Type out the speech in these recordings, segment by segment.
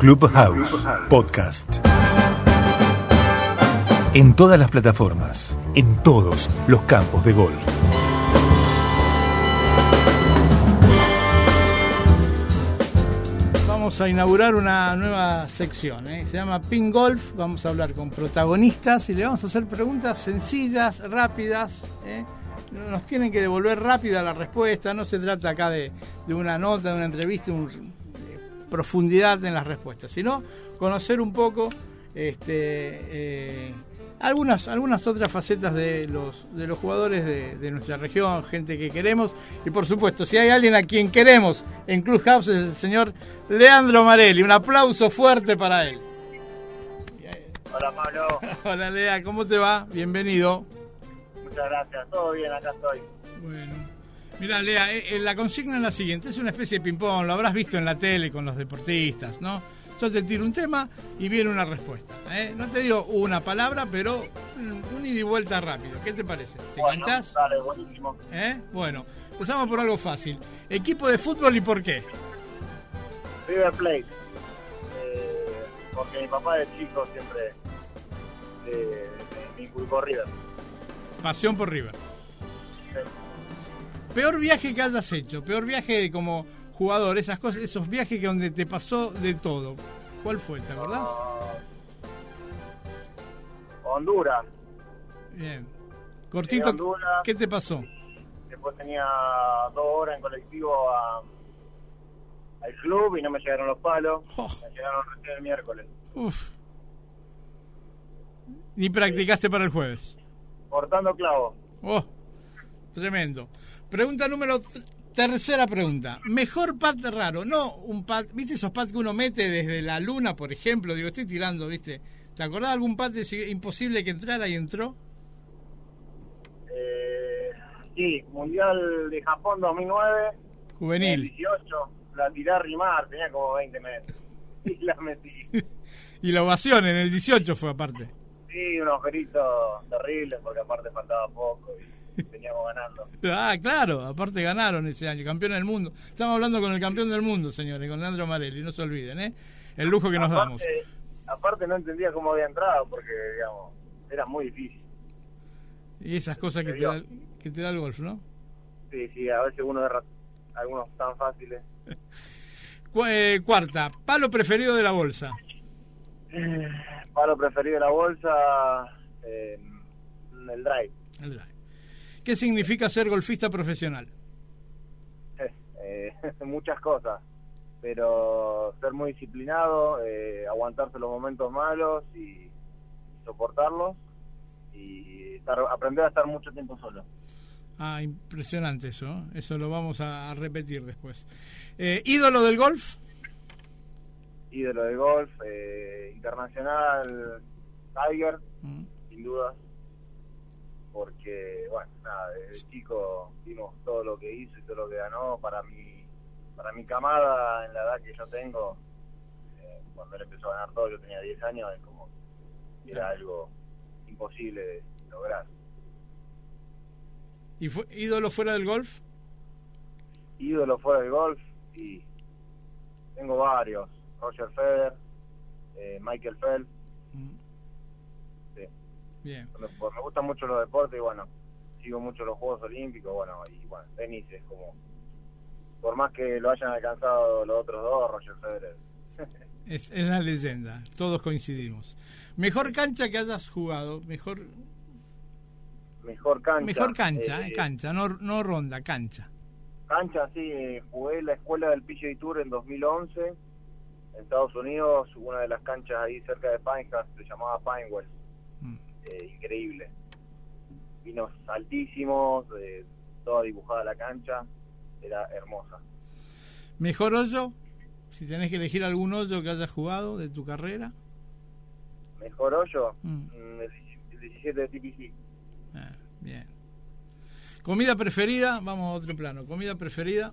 Clubhouse Podcast. En todas las plataformas, en todos los campos de golf. Vamos a inaugurar una nueva sección, se llama Ping Golf. Vamos a hablar con protagonistas y le vamos a hacer preguntas sencillas, rápidas. Nos tienen que devolver rápida la respuesta. No se trata acá de una nota, de una entrevista, profundidad en las respuestas, sino conocer un poco algunas otras facetas de los jugadores de nuestra región, gente que queremos. Y por supuesto, si hay alguien a quien queremos en Clubhouse, es el señor Leandro Marelli. Un aplauso fuerte para él. Hola, Pablo. Hola, Lea, ¿cómo te va? Bienvenido. Muchas gracias, todo bien, acá estoy. Bueno, mira, Lea, la consigna es la siguiente: es una especie de ping-pong, lo habrás visto en la tele con los deportistas, ¿no? Yo te tiro un tema y viene una respuesta, No te digo una palabra, pero un ida y vuelta rápido. ¿Qué te parece? ¿Te enganchás? Dale, buenísimo. Bueno, empezamos por algo fácil. ¿Equipo de fútbol y por qué? River Plate. Porque mi papá de chico siempre me inculcó River. Pasión por River. Sí. Peor viaje que hayas hecho, peor viaje como jugador, esas cosas, esos viajes que donde te pasó de todo. ¿Cuál fue? ¿Te acordás? Honduras. Bien. Cortito, Honduras. ¿Qué te pasó? Después tenía 2 horas en colectivo al club y no me llegaron los palos. Me llegaron recién el miércoles. Uf. Ni practicaste para el jueves. Cortando clavos. Oh, tremendo. Pregunta tercera pregunta. Mejor pad raro, no un pad, ¿viste esos pads que uno mete desde la luna, por ejemplo? Digo, estoy tirando, ¿viste? ¿Te acordás de algún pad imposible que entrara y entró? Sí, Mundial de Japón 2009. Juvenil. 18, la tiré a rimar, tenía como 20 metros. Y la metí. Y la ovación en el 18 fue aparte. Sí, unos gritos terribles porque aparte faltaba poco y veníamos ganando. Ah, claro, aparte ganaron ese año, campeón del mundo. Estamos hablando con el campeón del mundo, señores, con Leandro Marelli, no se olviden, el lujo que nos damos. Aparte no entendía cómo había entrado porque, digamos, era muy difícil. Y esas cosas que te da el golf, ¿no? Sí, a veces uno erra algunos tan fáciles. Cuarta, palo preferido de la bolsa. Palo preferido de la bolsa, el drive. El drive. ¿Qué significa ser golfista profesional? Muchas cosas, pero ser muy disciplinado, aguantarse los momentos malos y soportarlos y aprender a estar mucho tiempo solo. Ah, impresionante eso lo vamos a repetir después. ¿Ídolo del golf? Ídolo del golf, internacional, Tiger, sin duda, porque, bueno, nada, desde chico vimos todo lo que hizo y todo lo que ganó. Para mi camada, en la edad que yo tengo, cuando él empezó a ganar todo, yo tenía 10 años, es como, era algo imposible de lograr. ¿Y ídolo fuera del golf? Ídolo fuera del golf, y tengo varios. Roger Federer, Michael Phelps. Sí. Bien. Me gustan mucho los deportes y bueno, sigo mucho los Juegos Olímpicos, y bueno, tenis es como, por más que lo hayan alcanzado los otros dos, Roger Federer. Es la leyenda, todos coincidimos. Mejor cancha que hayas jugado, mejor cancha, cancha, no ronda, cancha. Cancha, sí, jugué en la escuela del PGA Tour en 2011 en Estados Unidos, una de las canchas ahí cerca de Pinehurst, se llamaba Pinewells. Increíble. Pinos altísimos, toda dibujada la cancha, era hermosa. ¿Mejor hoyo? Si tenés que elegir algún hoyo que hayas jugado de tu carrera. ¿Mejor hoyo? El 17 de TPC. Bien. ¿Comida preferida? Vamos a otro plano. ¿Comida preferida?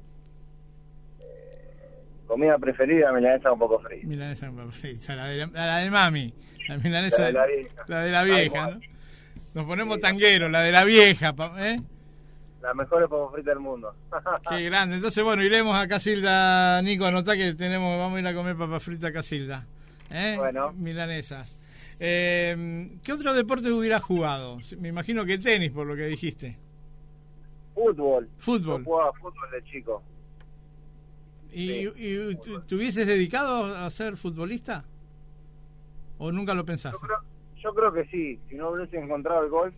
Comida preferida, milanesa un poco frita. Milanesa un poco frita, la de mami. La milanesa, la de la vieja. ¿no? Nos ponemos tangueros, la de la vieja, Las mejores papas fritas del mundo. Qué grande. Entonces, bueno, iremos a Casilda, Nico, anotá que vamos a ir a comer papas fritas a Casilda. Bueno. Milanesas. ¿Qué otro deporte hubieras jugado? Me imagino que tenis, por lo que dijiste. Fútbol. Fútbol. Yo jugaba fútbol de chico. ¿Y Sí. te hubieses dedicado a ser futbolista? ¿O nunca lo pensaste? Yo creo que sí. Si no hubiese encontrado el golf.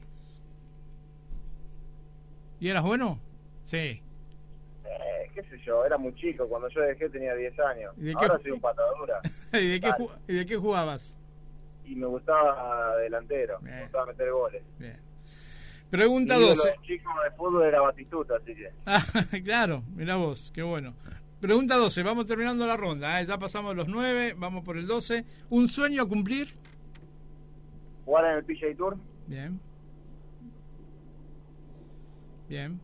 ¿Y eras bueno? Sí. Qué sé yo, era muy chico. Cuando yo dejé tenía 10 años. ¿Y de Ahora qué soy un patadura. ¿Y de qué jugabas? Y me gustaba delantero. Bien. Me gustaba meter goles. Bien. Pregunta Mi ídolo 12. de chico de fútbol era Batistuta, así que... Ah, claro, mirá vos, qué bueno. Pregunta 12, vamos terminando la ronda, ya pasamos los 9, vamos por el 12. ¿Un sueño a cumplir? Jugar en el PGA Tour. Bien. Bien.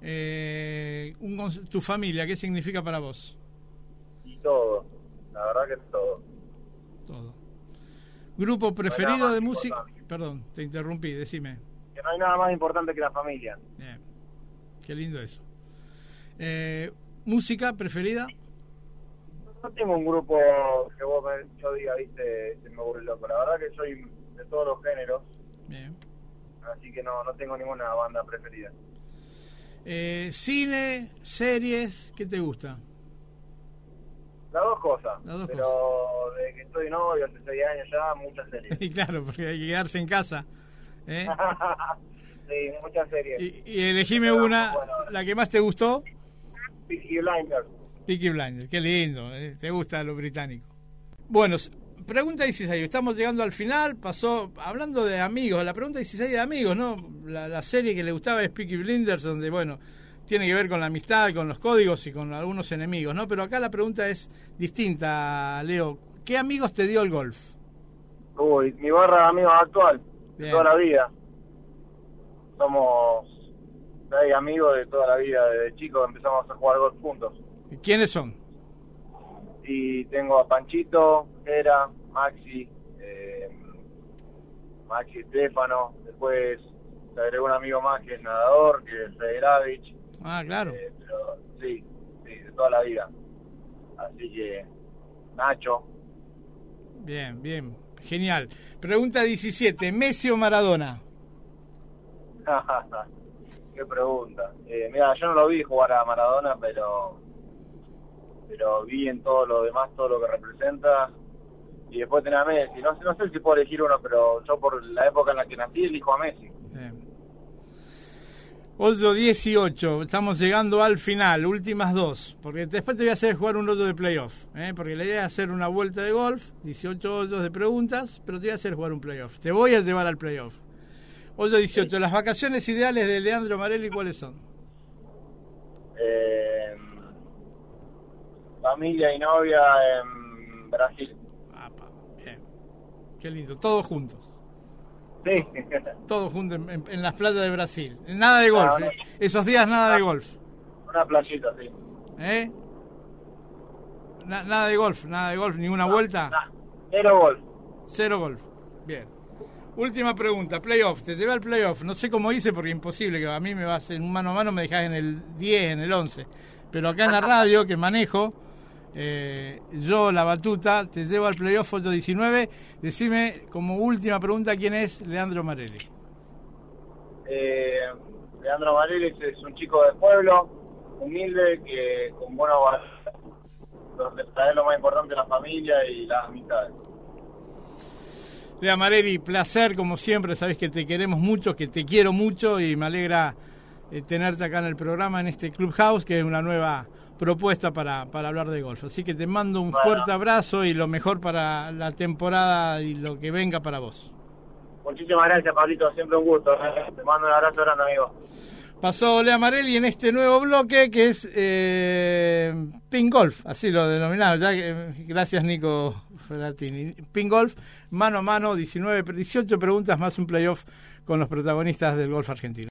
Tu familia, ¿qué significa para vos? Y todo. La verdad que todo. Todo. ¿Grupo preferido nada más de música? importante. Perdón, te interrumpí, decime. Que no hay nada más importante que la familia. Bien. Qué lindo eso. ¿Música preferida? No tengo un grupo que yo diga, viste, se me aburre loco. La verdad que soy de todos los géneros. Bien. Así que no tengo ninguna banda preferida. ¿Cine, series, qué te gusta? Las dos cosas. Las dos pero desde que estoy novio, hace 6 años ya, muchas series. Y claro, porque hay que quedarse en casa. Sí, muchas series. Y elegime una, Bueno, la que más te gustó. Peaky Blinders. Peaky Blinders, qué lindo, te gusta lo británico. Bueno, pregunta 16, estamos llegando al final, pasó, hablando de amigos, la pregunta 16 de amigos, ¿no? La serie que le gustaba es Peaky Blinders, donde, bueno, tiene que ver con la amistad, con los códigos y con algunos enemigos, ¿no? Pero acá la pregunta es distinta, Leo. ¿Qué amigos te dio el golf? Uy, mi barra de amigos actual, de Bien. toda la vida. Somos 6 amigos de toda la vida, desde chicos empezamos a jugar golf juntos. ¿Quiénes son? Y tengo a Panchito, Era, Maxi, Maxi Estefano, después se agregó un amigo más que es nadador, que es Federavich. Ah, claro. Pero sí, de toda la vida. Así que, Nacho. Bien, bien, genial. Pregunta 17, ¿Messi o Maradona? Qué pregunta. Mira, yo no lo vi jugar a Maradona, pero vi en todo lo demás, todo lo que representa. Y después tenés a Messi. No sé si puedo elegir uno, pero yo por la época en la que nací elijo a Messi. Bien. 18, estamos llegando al final, últimas dos, porque después te voy a hacer jugar un hoyo de playoff, porque la idea es hacer una vuelta de golf, 18 hoyos de preguntas, pero te voy a hacer jugar un playoff, te voy a llevar al playoff. Hoyo 18, sí. Las vacaciones ideales de Leandro Marelli, ¿cuáles son? Familia y novia en Brasil. Bien. Qué lindo, todos juntos. Sí. Todos juntos en las playas de Brasil. Nada de golf, no. Esos días nada de golf. Una playita, sí. Nada de golf, ninguna vuelta. Cero golf. Cero golf. Bien. Última pregunta, playoff, te llevé al playoff. No sé cómo hice porque imposible, que a mí me vas en un mano a mano, me dejás en el 10, en el 11. Pero acá en la radio que manejo, yo la batuta, te llevo al playoff 8-19. Decime como última pregunta, ¿quién es Leandro Marelli? Leandro Marelli es un chico de pueblo, humilde, que con buena valores, donde trae lo más importante, la familia y las amistades. Lea Marelli, placer como siempre, sabés que te queremos mucho, que te quiero mucho y me alegra tenerte acá en el programa, en este Clubhouse, que es una nueva propuesta para hablar de golf. Así que te mando un fuerte abrazo y lo mejor para la temporada y lo que venga para vos. Muchísimas gracias, Pablito, siempre un gusto. Te mando un abrazo grande, amigo. Pasó Lea Marelli en este nuevo bloque que es Ping Golf, así lo denominamos. Gracias, Nico Ferratini. Ping Golf, mano a mano, 18 preguntas más un playoff con los protagonistas del golf argentino.